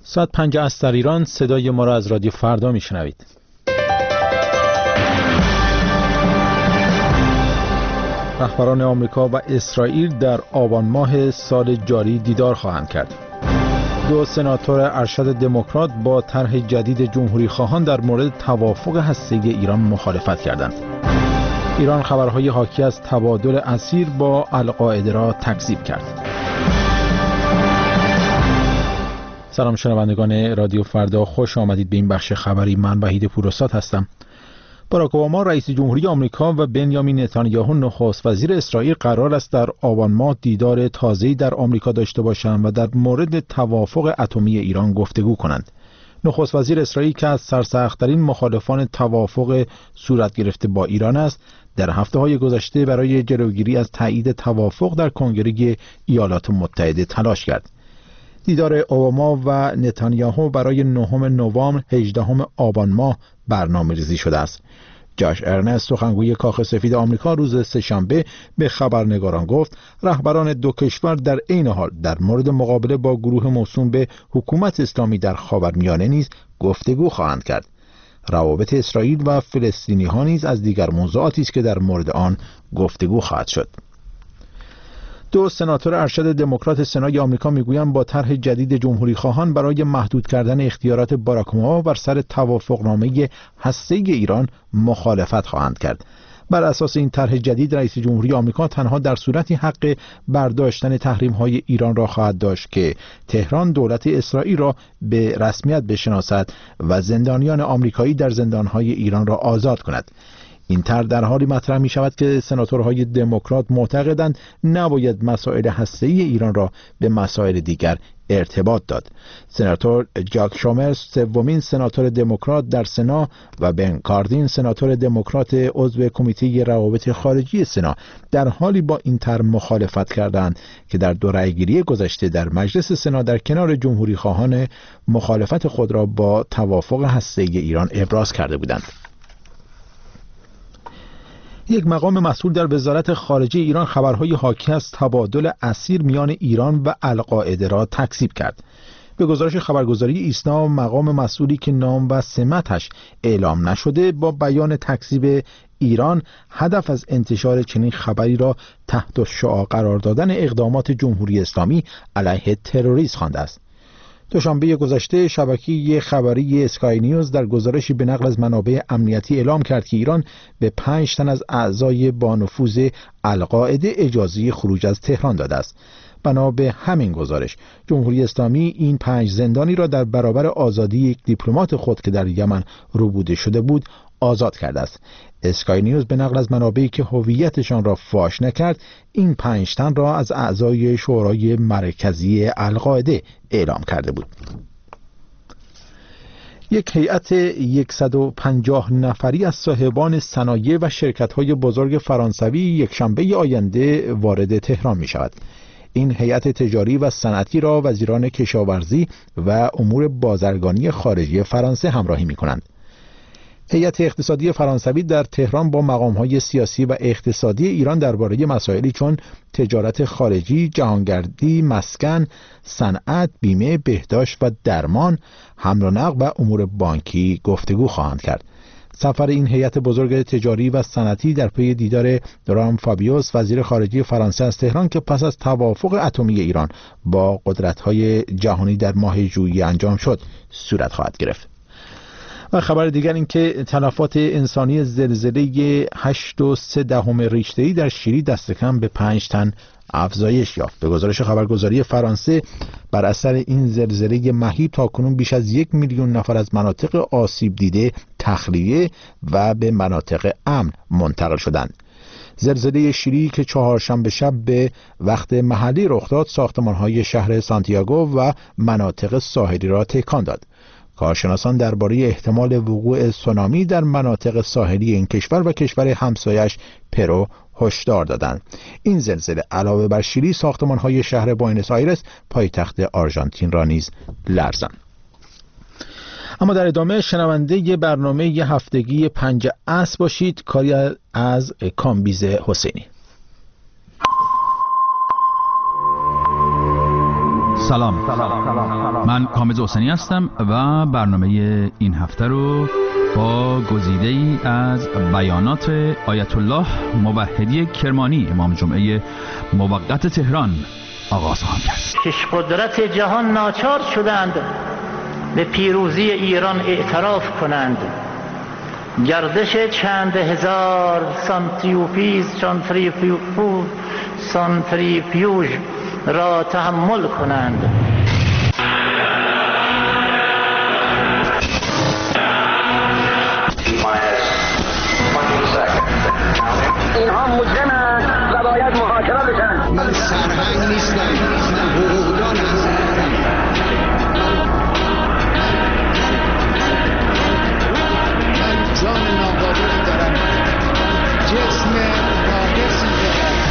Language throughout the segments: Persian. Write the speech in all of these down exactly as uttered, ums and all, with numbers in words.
ساعت پنج عصر در ایران. صدای ما را از رادیو فردا میشنوید. رهبران آمریکا و اسرائیل در آبان ماه سال جاری دیدار خواهند کرد. دو سناتور ارشد دموکرات با طرح جدید جمهوری خواهان در مورد توافق هسته‌ای ایران مخالفت کردند. ایران خبرهای حاکی از تبادل اسیر با القاعده را تکذیب کرد. سلام شنوندگان رادیو فردا، خوش آمدید به این بخش خبری. من وحید پوراستاد هستم. باراک اوباما رئیس جمهوری آمریکا و بنیامین نتانیاهو نخست وزیر اسرائیل قرار است در آبان ماه دیدار تازه‌ای در آمریکا داشته باشند و در مورد توافق اتمی ایران گفتگو کنند. نخست وزیر اسرائیل که از سرسخت‌ترین مخالفان توافق صورت گرفته با ایران است، در هفته‌های گذشته برای جلوگیری از تایید توافق در کنگره ایالات متحده تلاش کرد. دیدار اوباما و نتانیاهو برای نهم نوامبر هجدهم آبان ماه برنامه‌ریزی شده است. جاش ارنست، سخنگوی کاخ سفید آمریکا، روز سه‌شنبه به خبرنگاران گفت رهبران دو کشور در عین حال در مورد مقابله با گروه موسوم به حکومت اسلامی در خاورمیانه نیز گفتگو خواهند کرد. روابط اسرائیل و فلسطینی‌ها نیز از دیگر موضوعاتی است که در مورد آن گفتگو خواهد شد. دو سناتور ارشد دموکرات سنای آمریکا میگویند با طرح جدید جمهوری خواهان برای محدود کردن اختیارات باراک اوباما بر سر توافقنامه هسته‌ای ایران مخالفت خواهند کرد. بر اساس این طرح جدید رئیس جمهوری آمریکا تنها در صورتی حق برداشتن تحریم‌های ایران را خواهد داشت که تهران دولت اسرائیل را به رسمیت بشناسد و زندانیان آمریکایی در زندان‌های ایران را آزاد کند. این طرح در حالی مطرح می شود که سناتورهای دموکرات معتقدند نباید مسائل هسته‌ای ایران را به مسائل دیگر ارتباط داد. سناتور جاک شومر، سومین سناتور دموکرات در سنا، و بن کاردین، سناتور دموکرات عضو کمیته روابط خارجی سنا، در حالی با این طرح مخالفت کردند که در دو رأیگیری گذشته در مجلس سنا در کنار جمهوری خواهان مخالفت خود را با توافق هسته‌ای ایران ابراز کرده بودند. یک مقام مسئول در وزارت خارجه ایران خبرهای حاکی از تبادل اسیر میان ایران و القاعده را تکذیب کرد. به گزارش خبرگزاری ایسنا، مقام مسئولی که نام و سمتش اعلام نشده با بیان تکذیب ایران هدف از انتشار چنین خبری را تحت الشعاع قرار دادن اقدامات جمهوری اسلامی علیه تروریسم خوانده است. دوشنبه گذشته شبکه خبری اسکای نیوز در گزارشی به نقل از منابع امنیتی اعلام کرد که ایران به پنج تن از اعضای با نفوذ القاعده اجازه خروج از تهران داده است. بنا به همین گزارش جمهوری اسلامی این پنج زندانی را در برابر آزادی یک دیپلمات خود که در یمن ربوده شده بود آزاد کرده است. اسکای نیوز به نقل از منابعی که هویتشان را فاش نکرد این پنج تن را از اعضای شورای مرکزی القاعده اعلام کرده بود. یک هیئت صد و پنجاه نفری از صاحبان صنایع و شرکت‌های بزرگ فرانسوی یکشنبه آینده وارد تهران می شود. این هیئت تجاری و صنعتی را وزیران کشاورزی و امور بازرگانی خارجی فرانسه همراهی می کنند. هیئت اقتصادی فرانسوی در تهران با مقام‌های سیاسی و اقتصادی ایران درباره مسائلی چون تجارت خارجی، جهانگردی، مسکن، صنعت، بیمه، بهداشت و درمان، حمل و نقل و امور بانکی گفتگو خواهند کرد. سفر این هیئت بزرگ تجاری و صنعتی در پی دیدار رام فابیوس وزیر خارجه فرانسه از تهران که پس از توافق اتمی ایران با قدرت‌های جهانی در ماه ژوئیه انجام شد صورت خواهد گرفت. و خبر دیگر این که تلفات انسانی زلزله هشت و سه دهم ریشتری در شیلی دست کم به پنج تن افزایش یافت. به گزارش خبرگزاری فرانسه بر اثر این زلزله مهیب تاکنون بیش از یک میلیون نفر از مناطق آسیب دیده تخلیه و به مناطق امن منتقل شدند. زلزله شیلی که چهارشنبه شب به وقت محلی رخ داد ساختمان‌های شهر سانتیاگو و مناطق ساحلی را تکان داد. کارشناسان درباره احتمال وقوع سونامی در مناطق ساحلی این کشور و کشور همسایش پرو هشدار دادند. این زلزله علاوه بر شیلی ساختمان‌های شهر بوئنوس آیرس پایتخت آرژانتین را نیز لرزاند. اما در ادامه شنونده برنامه هفتگی پنج عصر باشید، کاری از کامبیز حسینی. سلام. من کامز حسینی هستم و برنامه این هفته رو با گزیده ای از بیانات آیت الله موحدی کرمانی امام جمعه موقت تهران آغاز خواهم کرد. شش قدرت جهان ناچار شدند به پیروزی ایران اعتراف کنند. گردش چند هزار سانتریفیوژ سانتریفیوژ سانتریفیوژ را تحمل کنند. اینها مجرمند و باید محاکمه بشن. من سرهنگ نیستم، من حقوقدان هستم. من جان ناقابلی دارم، جسم ناقصی دارم.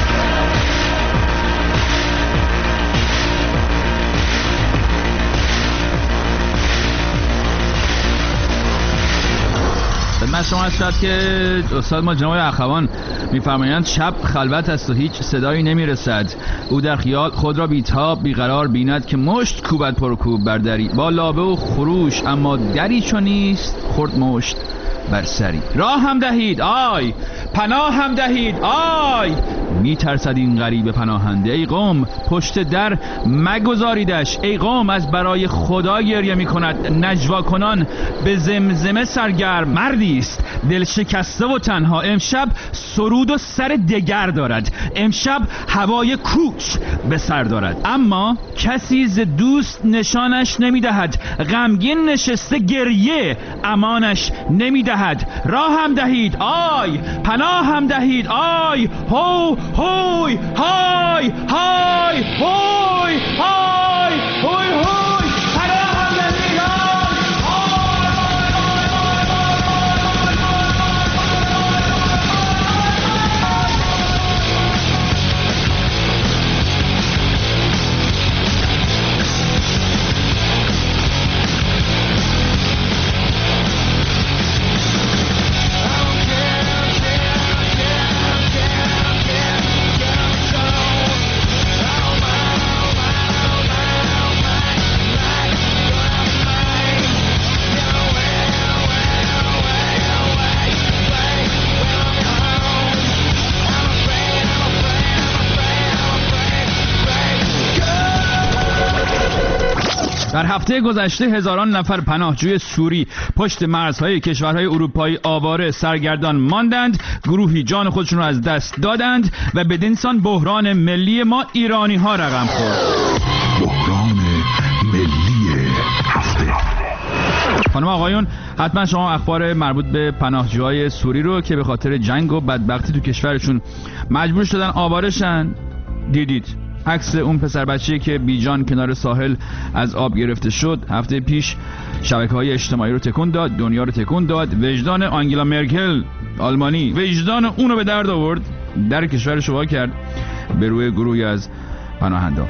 من شما هست شد که استاد ما جناب اخوان میفرمایند شب خلوت است و هیچ صدایی نمیرسد. او در خیال خود را بیتاب بیقرار بیند که مشت کوبت پرکوب بر دری با لابه و خروش، اما دری چو نیست خورد مشت بر سری. راه هم دهید آی، پناه هم دهید آی، میترسد این غریب پناهنده. ای قوم پشت در مگذاریدش، ای قوم از برای خدا گریه میکند. نجوا کنان به زمزمه سرگرم، مردی است دل شکسته و تنها. امشب سرود و سر دگر دارد، امشب هوای کوچ به سر دارد. اما کسی ز دوست نشانش نمیدهد، غمگین نشسته گریه امانش نمیدهد. راه هم دهید آی، پناه هم دهید آی، هو هوی های های هوی های هوی هوی، پناه هم دهید در هفته گذشته هزاران نفر پناهجوی سوری پشت مرزهای کشورهای اروپایی آواره سرگردان ماندند. گروهی جان خودشون رو از دست دادند و بدین سان بحران ملی ما ایرانی ها رقم خورد. بحران ملی هفته. خانم آقایون، حتما شما اخبار مربوط به پناهجوهای سوری رو که به خاطر جنگ و بدبختی تو کشورشون مجبور شدن آوارشن دیدید. عکس اون پسر بچه‌ای که بیجان کنار ساحل از آب گرفته شد هفته پیش شبکه‌های اجتماعی رو تکون داد، دنیا رو تکون داد. وجدان آنگلا مرکل آلمانی وجدان اون رو به درد آورد، در کشورش وا کرد به روی گروهی از پناهنده.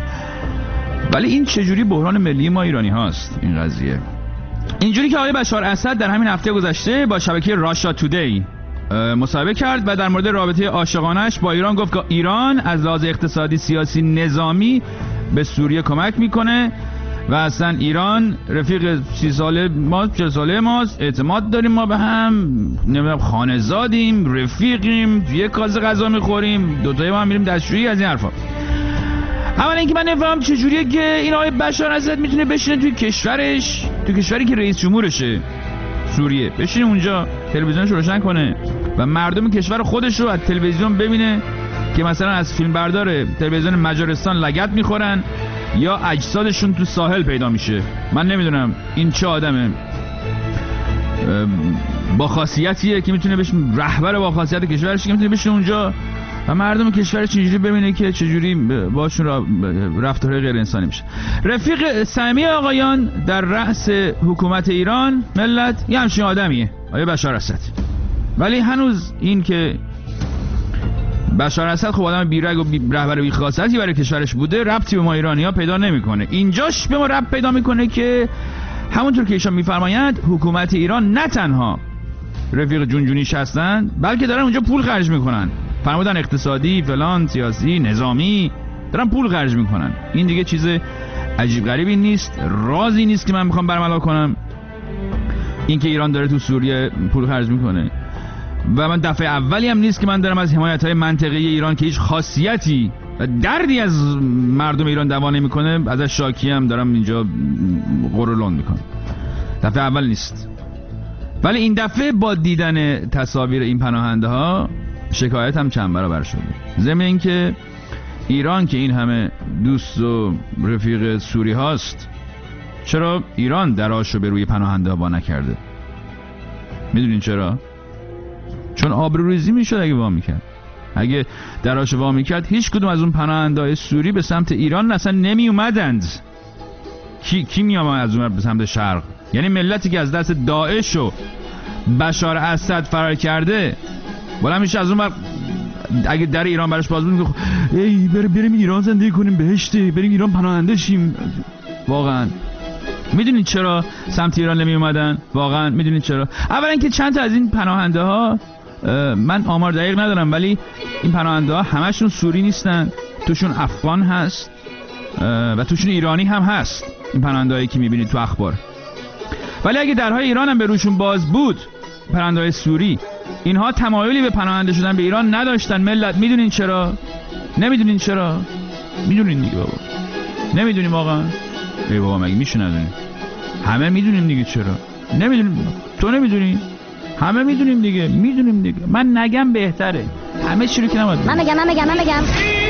ولی این چجوری بحران ملی ما ایرانی هاست این قضیه؟ اینجوری که آقای بشار اسد در همین هفته گذشته با شبکه راشا تودی مصاحبه کرد و در مورد رابطه عاشقانه‌اش با ایران گفت که ایران از لحاظ اقتصادی، سیاسی، نظامی به سوریه کمک میکنه و اصلا ایران رفیق سی ساله ما، چهل ساله ماست، اعتماد داریم ما به هم، نمیدونم خانه‌زادیم، رفیقیم، یه کاسه غذا میخوریم، دوتایی با هم میریم دستشویی، از این حرفا. اولا اینکه من نفهم چجوریه که این آقای بشار اسد میتونه بشینه توی کشورش، توی کشوری که رئیس جمهورشه، سوریه، بشینه اونجا تلویزیونش روشن کنه و مردم کشور خودش رو از تلویزیون ببینه که مثلا از فیلم بردار تلویزیون مجارستان لگد میخورن یا اجسادشون تو ساحل پیدا میشه. من نمیدونم این چه آدمه با خاصیتیه که میتونه بشه رهبر با خاصیت کشورش که میتونه بشه اونجا و مردم کشورش چجوری ببینه که چجوری باشون را رفتارهای غیر انسانی میشه. رفیق صمیمی آقایان در رأس حکومت ایران ملت یه همچین آدمیه، آیا بشار اسد. ولی هنوز این که بشار اسد خب آدم بیرگ و بی رهبر بی خاصیتی برای کشورش بوده ربطی به ما ایرانی‌ها پیدا نمیکنه. اینجاش به ما ربط پیدا میکنه که همونطور که ایشان میفرمایند حکومت ایران نه تنها رفیق جونجونیش هستن بلکه دارن اونجا پول خرج میکنن، فرمودن اقتصادی، فلان، سیاسی، نظامی، دارن پول خرج میکنن. این دیگه چیز عجیب غریبی نیست، رازی نیست که من میخوام برملا کنم این که ایران داره تو سوریه پول خرج میکنه و من دفعه اولی هم نیست که من دارم از حمایت‌های منطقی ایران که هیچ خاصیتی و دردی از مردم ایران دوا نمیکنه ازش شاکی هم دارم اینجا قرولون میکنم. دفعه اول نیست. ولی این دفعه با دیدن تصاویر این پناهنده ها شکایت هم چند برابر شده. ضمن اینکه ایران که این همه دوست و رفیق سوری هاست، چرا ایران دراشو به روی پناهنده ها با نکرده؟ میدونین چرا؟ چون آبروریزی میشد اگه وا میکرد. اگه دراشو وا میکرد هیچ کدوم از اون پناهنده های سوری به سمت ایران اصلا نمی اومدند. کی کی می اومد از اون به سمت شرق؟ یعنی ملتی که از دست داعش و بشار اسد فرار کرده بالا میشه از اون بر... اگه در ایران براش باز بود میگه ای بریم بریم ایران زندگی کنیم بهشته، بریم ایران پناهنده شیم. واقعا میدونید چرا سمت ایران نمی اومدن؟ واقعا میدونید چرا؟ اولا که چند تا از این پناهنده ها، من آمار دقیق ندارم ولی این پناهنده ها همشون سوری نیستن، توشون افغان هست و توشون ایرانی هم هست. این پناهنده هایی که میبینید تو اخبار. ولی اگه درهای ایران هم به روشون باز بود، پناهنده های سوری، اینها تمایلی به پناهنده شدن به ایران نداشتن. ملت میدونین چرا؟ نمیدونین چرا؟ میدونین دیگه بابا. نمیدونین واقعا؟ ای بابا مگه میشه ندونین؟ همه میدونیم دیگه چرا. نمیدونیم. تو نمیدونی؟ همه میدونیم دیگه. میدونیم دیگه. من نگم بهتره. همه چی رو که نباید. من بگم من بگم من بگم.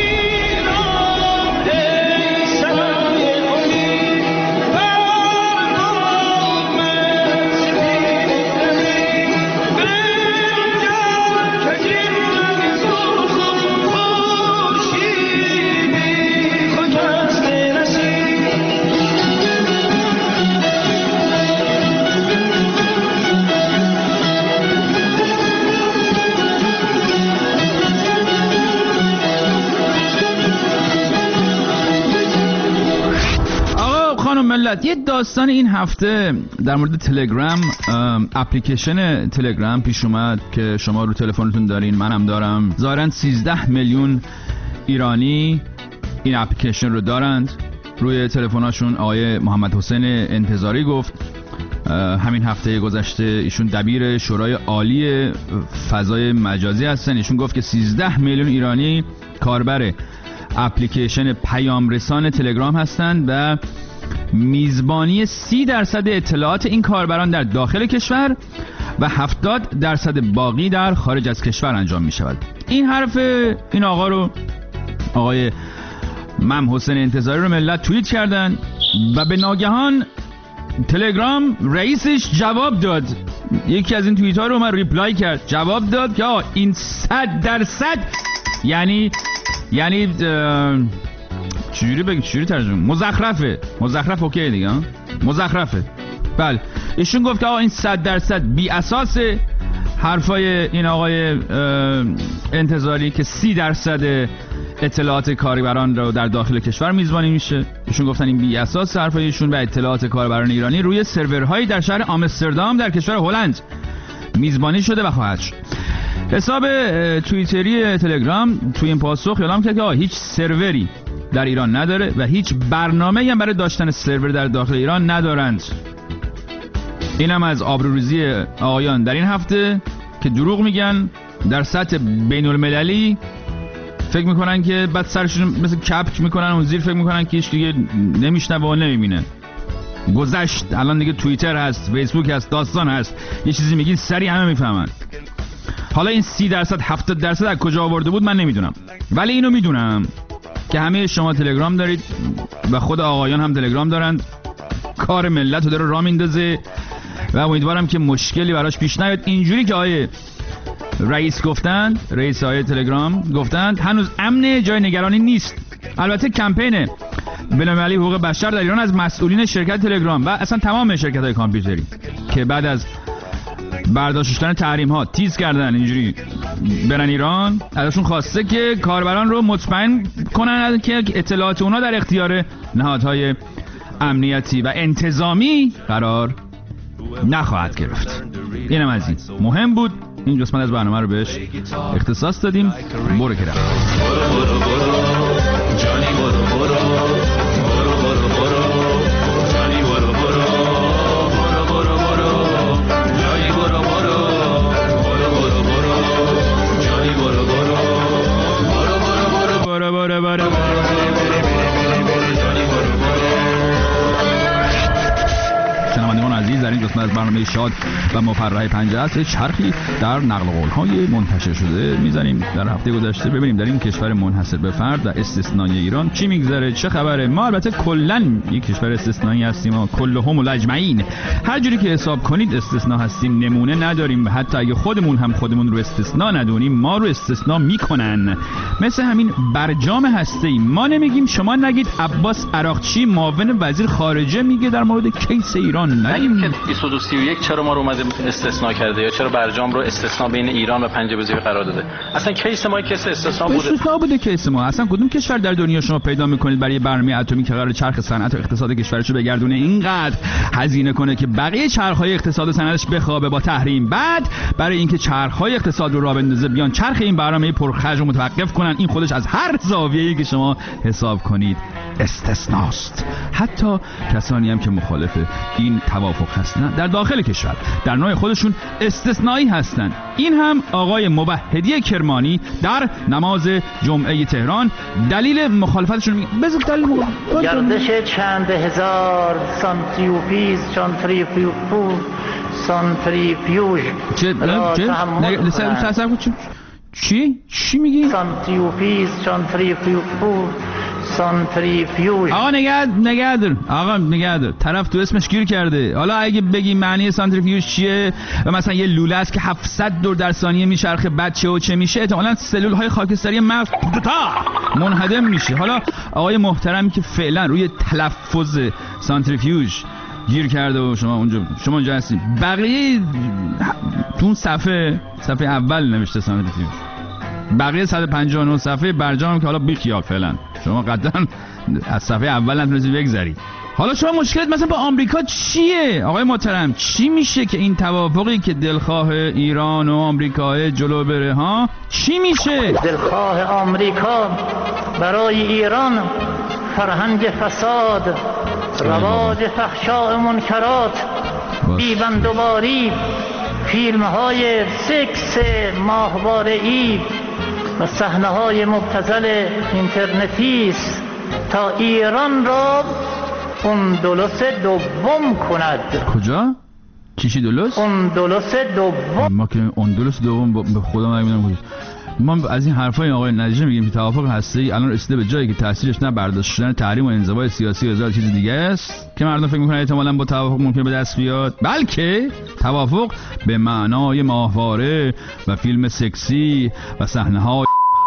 ملت، یه داستان این هفته در مورد تلگرام، اپلیکیشن تلگرام پیش اومد که شما رو تلفنتون دارین، منم دارم. ظاهراً سیزده میلیون ایرانی این اپلیکیشن رو دارند روی تلفن‌هاشون. آقای محمد حسین انتظاری گفت همین هفته گذشته، ایشون دبیر شورای عالی فضای مجازی هستن، ایشون گفت که سیزده میلیون ایرانی کاربر اپلیکیشن پیام رسان تلگرام هستند و میزبانی سی درصد اطلاعات این کاربران در داخل کشور و هفتاد درصد باقی در خارج از کشور انجام می شود. این حرف این آقا رو، آقای مم حسین انتظاری رو ملت توییت کردن و به ناگهان تلگرام رئیسش جواب داد. یکی از این توییت ها رو من ریپلای کرد، جواب داد که آه این صد درصد یعنی یعنی چجوری بگیم، چجوری ترجمه، مزخرفه. مزخرف اوکی دیگه، مزخرفه. بله ایشون گفت که آقا این صد درصد بی اساسه حرفای این آقای انتظاری که سی درصد اطلاعات کاربران رو در داخل کشور میزبانی میشه. ایشون گفتن این بی اساس حرفای ایشون و اطلاعات کاربران ایرانی روی سرورهایی در شهر آمستردام در کشور هلند میزبانی شده و خواهد شد. حساب توییتری تلگرام توی این پاسخ اعلام کرد که آقا هیچ سروری در ایران نداره و هیچ برنامه‌ای هم برای داشتن سرور در داخل ایران ندارند. اینم از آبروریزی آقایان در این هفته که دروغ میگن در سطح بین المللی. فکر میکنن که بعد سرشون مثل کپک میکنن اون زیر، فکر میکنن که هیچ دیگه نمیشنوه و نمیبینه. گذشت، الان دیگه توییتر هست، فیسبوک هست، داستان هست، یه چیزی میگین سریع همه میفهمن. حالا این سی درصد هفتاد درصد از کجا آورده بود من نمیدونم، ولی اینو میدونم که همه شما تلگرام دارید و خود آقایان هم تلگرام دارند. کار ملت رو داره راه میندازه و امیدوارم که مشکلی براش پیش نیاد. اینجوری که آیه رئیس گفتند، رئیس آیه تلگرام گفتند هنوز امن، جای نگرانی نیست. البته کمپین بین‌المللی حقوق بشر در ایران از مسئولین شرکت تلگرام و اصلا تمام شرکت‌های کامپیوتری که بعد از برداشتن تحریم ها تیز کردن اینجوری برن ایران، ازشون خواسته که کاربران رو مطمئن کنن که اطلاعات اونا در اختیار نهادهای امنیتی و انتظامی قرار نخواهد گرفت. اینم از این مهم بود، این قسمت از برنامه رو بهش اختصاص دادیم. برو کرم شنوندگان عزیز، در این قسمت از برنامه شاد و مفرح پنجاه است چرخی در نقل قول‌های منتشر شده می‌زنیم در هفته گذشته، ببینیم در این کشور منحصر به فرد و استثنایی ایران چی میگذره، چه خبره. ما البته کلاً یک کشور استثنایی هستیم و کلهم الاجمعین، هر جوری که حساب کنید استثنا هستیم، نمونه نداریم و حتی اگه خودمون هم خودمون رو استثنا ندونیم ما رو استثنا میکنن. مثل همین برجام هسته‌ای، ما نمیگیم شما نگید. عباس عراقچی معاون وزیر خارجه میگه در مورد کیس ایران نگیم که بیست و دو سی و یک چرا ما رو اومده استثنا کرده یا چرا برجام رو استثنا بین ایران و پنجه وزیر قرار داده. اصلا کیس ما کیس استثنا بوده. استثنا بوده کیس ما. اصلا کدوم کشور در دنیا شما پیدا میکنید برای برنامه اتمی که قرار چرخ صنعت و اقتصاد کشورش رو بگردونه اینقدر هزینه کنه که بقیه چرخ‌های اقتصاد و صنعتش بخوابه با تحریم، بعد برای اینکه چرخ‌های اقتصاد رو راه بندازه بیان چرخ این برنامه پرخرج رو متوقف کنن؟ این خودش از هر زاویه‌ای که شما حساب کنید استثناست. حتی کسانی هم که مخالف این توافق هستن در داخل کشور در نوع خودشون استثنایی هستن. این هم آقای موحدی کرمانی در نماز جمعه تهران دلیل مخالفتشون میگه. بذار دلیل گردش چند هزار سانتریفیوژ سانتریفیوژ سانتریفیوژ چه چه چه چی چی میگی؟ سانتریفیوژ سانتریفیوژ سانتریفیوژ. آقا نگهد نگهدار آقا نگهدار طرف تو اسمش گیر کرده. حالا اگه بگی معنی سانتریفیوژ چیه و مثلا یه لوله است که هفتصد دور در ثانیه میچرخه، بعد چه و چه میشه؟ احتمالاً سلول های خاکستری مغز منهدم میشه. حالا آقای محترمی که فعلا روی تلفظ سانتریفیوژ گیر کرده و شما اونجا شما اونجا هستید، بقیه تو اون صفحه صفحه اول نوشته سانتریفیوژ، بقیه صد و پنجاه و نه صفحه برجام که حالا بیخیال فعلا شما قطعا از صفحه اول نتونید بگذری. حالا شما مشکلت مثلا با آمریکا چیه آقای محترم؟ چی میشه که این توافقی که دلخواه ایران و آمریکا جلو بره ها چی میشه؟ دلخواه آمریکا برای ایران فرهنگ فساد، رواج فحشاء منکرات، بیبندوباری، فیلم های سکس ماهواره‌ای و صحنه های مبتذل اینترنتی است تا ایران را اندلس دوم کند. کجا؟ چیشی دلس؟ اندلس دوم. ما که اندلس دوم به خدا نمیدونم کجا. ما از این حرفای آقای نجیب میگیم که توافق هسته‌ای الان رسیده به جایی که تاثیرش نه برداشت شدن تحریم و انزوای سیاسی و هزار چیز دیگه است که مردم فکر میکنن احتمالاً با توافق ممکن به دست بیاد، بلکه توافق به معنای ماهواره و فیلم سکسی و صحنه‌های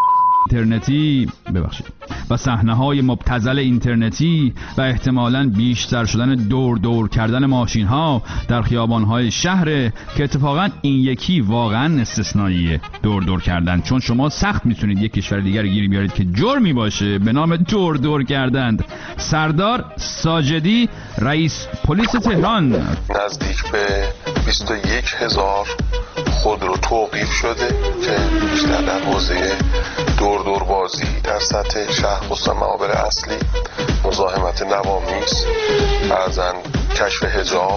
اینترنتی ببخشید و صحنه‌های مبتذل اینترنتی و احتمالاً بیشتر شدن دور دور کردن ماشین‌ها در خیابان‌های شهر که اتفاقاً این یکی واقعاً استثنائیه، دور دور کردن، چون شما سخت میتونید یک کشور دیگر گیری بیارید که جرمی باشه به نام دور دور کردن. سردار ساجدی رئیس پلیس تهران: نزدیک به بیست و یک هزار خودرو توقیف شده که بیشتر در حوزه دور دور بازی در سطح شهر خصوصا معابر اصلی، مزاحمت نوامیس، بعضن کشف حجاب،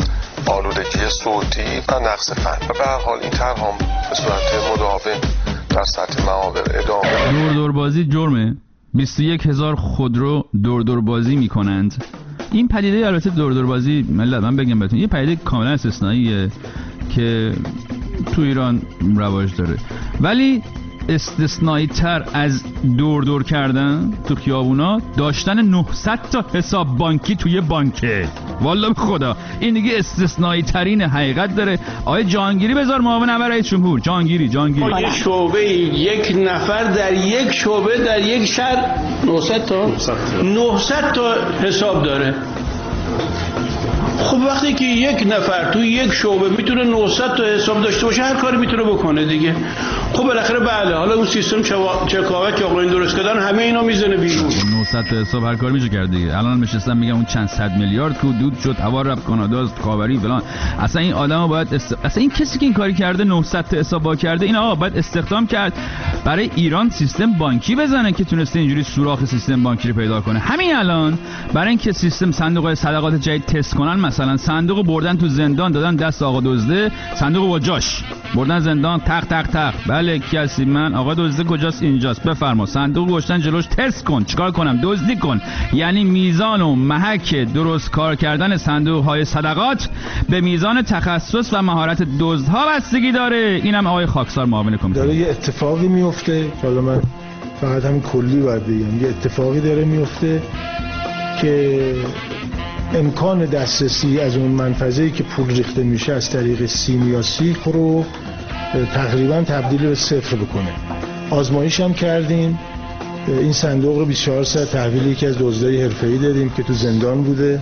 آلودگی صوتی و نقص فن. و به هر حال این طرح هم به صورت مداوم در سطح معابر ادامه. دور دور بازی جرمه. بیست و یک هزار خودرو دور دور بازی میکنند. این پدیده البته دور دور بازی ملت من بگم بهتون یه پدیده کاملا استثنائیه که تو ایران رواج داره، ولی استثنایی تر از دور دور کردن تو خیابونا داشتن نهصد تا حساب بانکی توی بانکه. والله به خدا این دیگه استثنایی ترین حقیقت داره. آقای جهانگیری بذار معاون اول رئیس جمهور. جهانگیری جهانگیری یک شعبه یک نفر در یک شعبه در یک شهر نهصد تا نهصد تا حساب داره. خب وقتی که یک نفر تو یک شعبه میتونه نهصد تا حساب داشته باشه هر کاری میتونه بکنه دیگه. خب بالاخره بله حالا اون سیستم چکاوه که آقایون درست کردن همه اینا میزنه بیرون. نهصد تا حساب هر کاری میشه کرد دیگه. الان نشستم میگم اون چند صد میلیارد که دود شد، هوا رفت کانادا کاوری فلان. اصلا این آدمو باید است... اصلا این کسی که این کاری کرده نهصد تا حساب با کرده این آقا باید استخدام کرد برای ایران سیستم بانکی بزنه که تونسته اینجوری سوراخ سیستم بانکی رو پیدا کنه. همین الان برای اینکه سیستم صندوق صدقات جدید تست کنن مثلا صندوق بردن تو زندان دادن دست آقا دزده، صندوق با جاش بردن زندان، تق تق تق. بله کی هستی؟ من. آقا دزدی کجاست؟ اینجاست. بفرما. صندوق گشتن جلوش، تست کن. چیکار کنم؟ دزدی کن. یعنی میزان و محک درست کار کردن صندوق های صدقات به میزان تخصص و مهارت دزدها بستگی داره. اینم آقای خاکسار معاون کمیته. داره یه اتفاقی میفته، حالا من فقط همین کلی باید بگم، یه اتفاقی داره میفته که امکان دسترسی از اون منفذه‌ای که پول ریخته میشه از طریق سیم یا سیخ رو تقریبا تبدیل به صفر بکنه. آزمایش هم کردیم، این صندوق رو بیست و چهار ساعت تحویل یکی از دزدای حرفه‌ای دادیم که تو زندان بوده،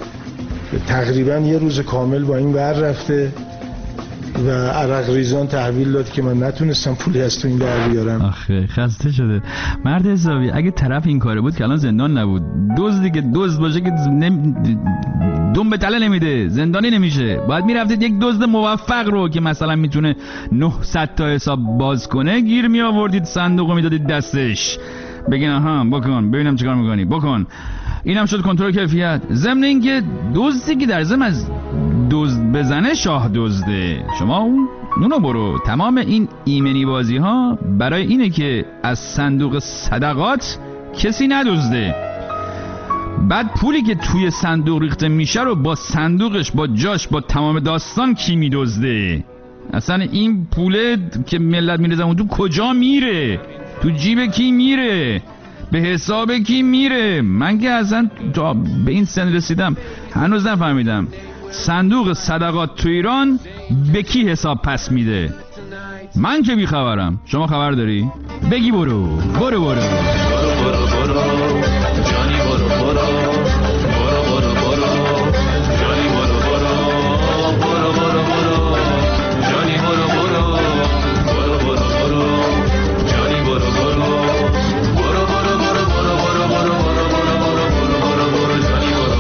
تقریبا یه روز کامل با این ور رفته و عرق ریزان تحویل داد که من نتونستم پولی از تو این در بیارم. آخه خسته شده مرد حسابی. اگه طرف این کاره بود که الان زندان نبود. دزدی که دزد باشه که نم... دم به تله نمیده، زندانی نمیشه. باید میرفتید یک دزد موفق رو که مثلا میتونه نهصد تا حساب باز کنه گیر می آوردید، صندوقو میدادید دستش، بگین آها بکن ببینم چیکار میکنی بکن. اینم شد کنترل کیفیت. ضمن اینکه دزدی که در ضمن از دزد بزنه شاه دزده. شما اون اونو برو. تمام این ایمنی بازی ها برای اینه که از صندوق صدقات کسی ندزده. بعد پولی که توی صندوق ریخته میشه رو با صندوقش، با جاش، با تمام داستان کی میدزده؟ اصلا این پوله که ملت میرزن اون تو کجا میره؟ تو جیب کی میره؟ به حساب کی میره؟ من که اصلا تا به این سن رسیدم هنوز نفهمیدم صندوق صدقات تو ایران به کی حساب پس میده. من که بی خبرم. شما خبر داری؟ بگی برو برو برو برو برو برو جانی برو برو برو برو برو جانی برو برو برو برو برو جانی برو برو برو برو برو جانی برو برو برو برو برو برو برو برو برو برو جانی برو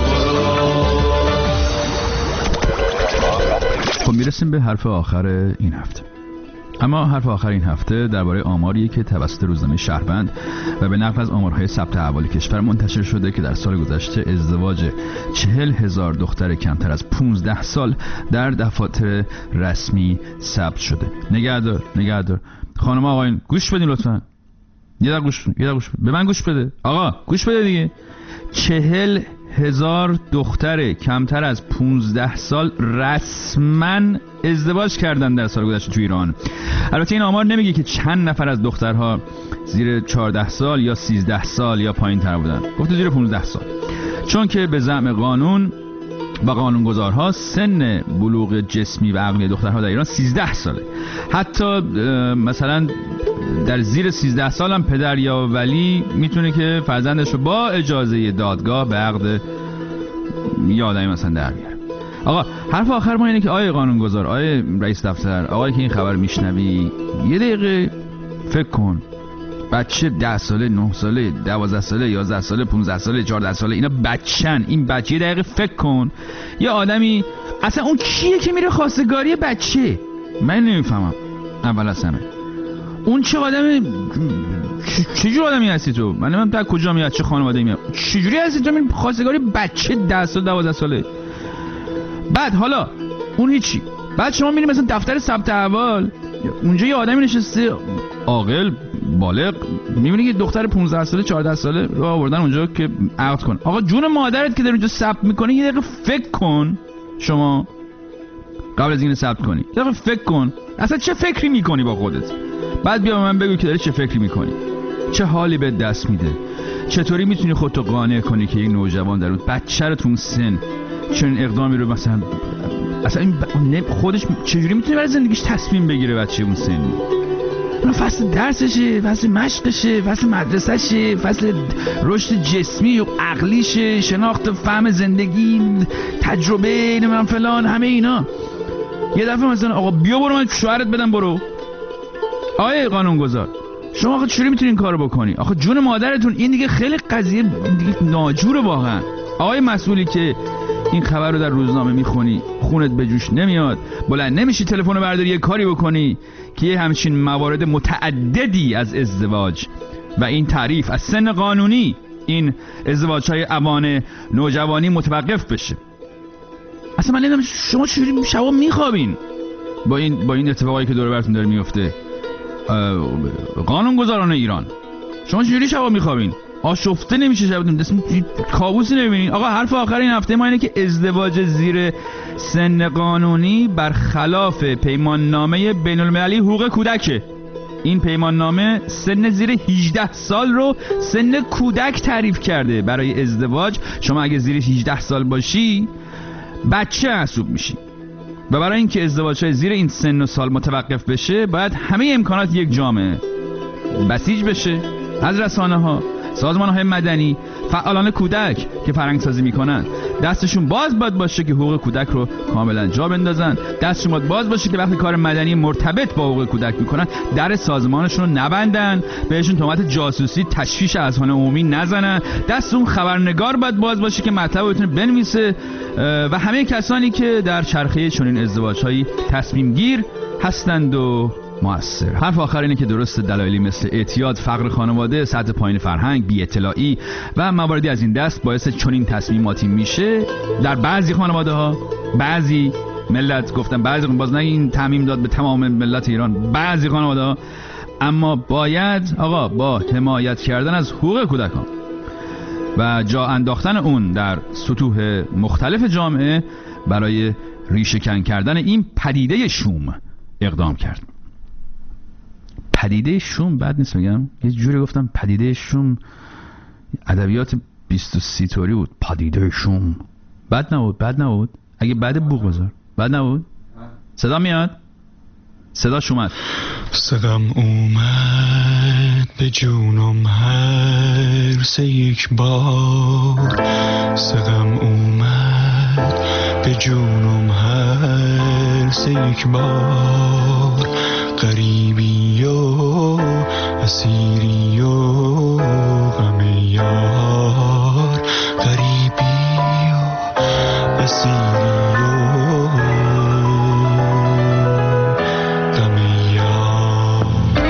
برو. خب میرسیم به حرف آخر این هفته. اما حرف آخر این هفته درباره آماریه که توسط روزنامه شهروند و به نقل از آمارهای ثبت احوال کشور منتشر شده که در سال گذشته ازدواج چهل هزار دختر کمتر از پانزده سال در دفاتر رسمی ثبت شده. نگهدار نگهدار خانم آقایون گوش بدین لطفا. یه دقیقه گوش یه دقیقه گوش به من گوش بده. آقا گوش بده دیگه. چهل هزار دختر کمتر از پانزده سال رسما ازدواج کردن در سال گذشته تو ایران. البته این آمار نمیگه که چند نفر از دخترها زیر چهارده سال یا سیزده سال یا پایین تر بودن. گفته زیر پانزده سال، چون که به زعم قانون و قانونگذارها سن بلوغ جسمی و عقلی دخترها در ایران سیزده ساله. حتی مثلا در زیر سیزده سال هم پدر یا ولی میتونه که فرزندش رو با اجازه دادگاه به عقد یه آدمی مثلا در بیاره. آقا حرف آخر ما اینه که آقای قانونگذار، آقای رئیس دفتر، آقای که این خبر میشنوی، یه دقیقه فکر کن. بچه ده ساله، نه ساله، دوازده ساله، یازده ساله، پانزده ساله، چهارده ساله، اینا بچن. این بچه یه دقیقه فکر کن. یه آدمی اصلا اون کیه که میره خواستگاری بچه؟ من نمیفهمم. اول از همه اون چه آدمی، چجور آدمی هستی تو؟ من نمیدونم تا کجا میاد، چه خانواده‌ای میاد، چجوری هستی تو میری خواستگاری بچه ده سال، دوازده ساله؟ بعد حالا اون هیچی. بعد شما میری مثلا دفتر ثبت احوال، اونجا یه آدمی نشسته عاقل بالغ، میبینی که دختر پانزده ساله چهارده ساله رو آوردن اونجا که عقد کن. آقا جون مادرت که داری اونجا ثبت میکنی، یه دقیقه فکر کن. شما قبل از اینکه ثبت کنی یه دقیقه فکر کن اصلا چه فکری میکنی با خودت. بعد بیا به من بگو که داری چه فکری میکنی، چه حالی به دست میده، چطوری میتونی خودتو قانع کنی که یک نوجوان در اون بچه رو تو اون سن چون اقدامی رو مثلا اصلا این ب... خودش چجوری میتونه برای زندگیش تصمیم بگیره بچه اون سنی؟ اون فصل درسشه، فصل مشقشه، فصل مدرسهشه، فصل رشد جسمی و عقلیشه، شناخت فهم زندگی، تجربه، نمیدونم فلان، همه اینا. یه دفعه مثلا آقا بیا برو من شوهرت بدم برو. آقای قانونگذار شما آخه چجوری میتونین این کارو بکنی؟ آخه جون مادرتون، این دیگه خیلی قضیه دیگه ناجوره واقعا. آقای مسئولی که این خبر رو در روزنامه میخونی، خونت به جوش نمیاد، بلند نمیشی تلفن رو برداری یه کاری بکنی که یه همچین موارد متعددی از ازدواج و این تعریف از سن قانونی این ازدواج‌های اوان نوجوانی متوقف بشه. اصلا من نمیدونم شما چجوری شبا میخوابین؟ با این با این اتفاقایی که دور براتون داره میفته؟ قانونگذاران ایران شما چجوری شبا میخوابین؟ آشفته نمیشه شبتون، دست کابوسی نمیبینین؟ آقا حرف آخر این هفته ما اینه که ازدواج زیر سن قانونی برخلاف پیمان نامه بین المللی حقوق کودکه. این پیمان نامه سن زیر هجده سال رو سن کودک تعریف کرده. برای ازدواج شما اگه زیر هجده سال باشی بچه محسوب میشی و برای اینکه ازدواج‌های زیر این سن و سال متوقف بشه باید همه امکانات یک جامعه بسیج بشه از رسانه‌ها، سازمان‌های مدنی، فعالان کودک که فرهنگ‌سازی میکنن دستشون باز باید باشه که حقوق کودک رو کاملا جا بندازن. دستشون باید باز باشه که وقتی کار مدنی مرتبط با حقوق کودک میکنن در سازمانشون رو نبندن، بهشون تهمت جاسوسی، تشویش اذهان عمومی نزنن. دست اون خبرنگار باید باز باشه که مطلب بتونه بنویسه و همه کسانی که در چرخه چنین ازدواج‌هایی تصمیم گیر هستند و مؤثر. حرف آخر اینه که درست دلایلی مثل اعتیاد، فقر خانواده، سطح پایین فرهنگ، بی اطلاعی و مواردی از این دست باعث چنین تصمیماتی میشه در بعضی خانواده ها، بعضی ملت، گفتم بعضی، باز نگین تعمیم داد به تمام ملت ایران، بعضی خانواده ها. اما باید آقا با حمایت کردن از حقوق کودکان و جا انداختن اون در سطوح مختلف جامعه برای ریشه‌کن کردن این پدیده شوم اقدام کرد. پدیده شوم بد نیست میگم، یه جوری گفتم پدیده شوم، ادبیات بیست و سی طوری بود. پدیده شوم بد نبود، بد نبود. اگه بعد بوق بذار بد نبود. صدا میاد؟ صداش اومد. صدام اومد به جونم هر سه یک بار، صدام اومد به جونم هر سه یک بار. غریبی و اسیری و غم یار، غریبی و اسیری و غم یار.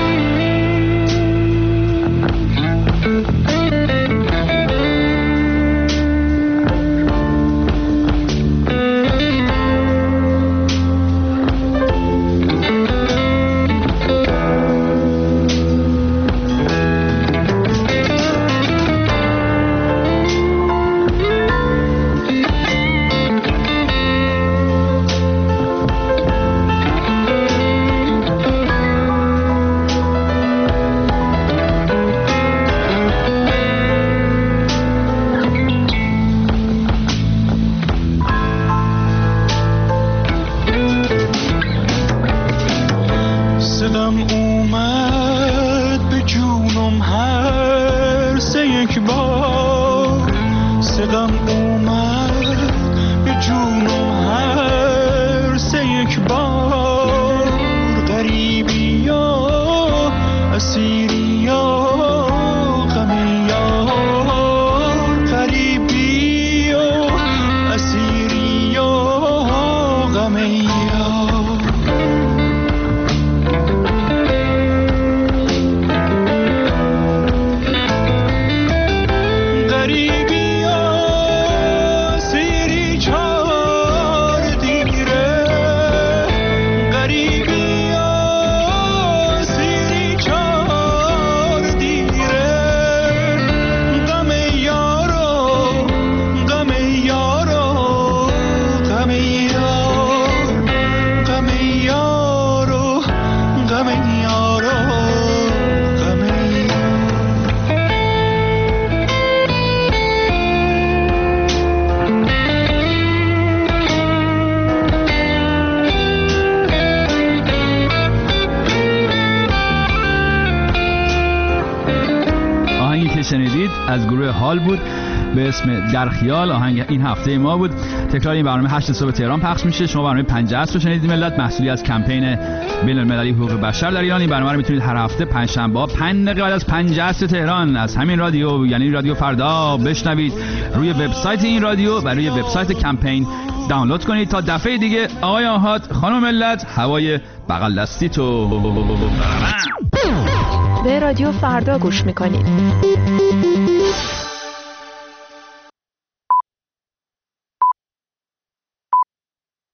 شنیدید از گروه حال بود به اسم در خیال. آهنگ این هفته ما بود. تکرار این برنامه هشت صبح تهران پخش میشه. شما برنامه پنج عصر رو شنیدید ملت، محصولی از کمپین بین المللی حقوق بشر در ایران. این برنامه رو میتونید هر هفته پنج شنبه ها پنج دقیقه بعد از پنج عصر تهران از همین رادیو، یعنی رادیو فردا، بشنوید روی وبسایت این رادیو و روی وبسایت کمپین دانلود کنید. تا دفعه دیگه آقای آحاد، خانم ملت، هوای بغل دستی تو. به رادیو فردا گوش میکنید.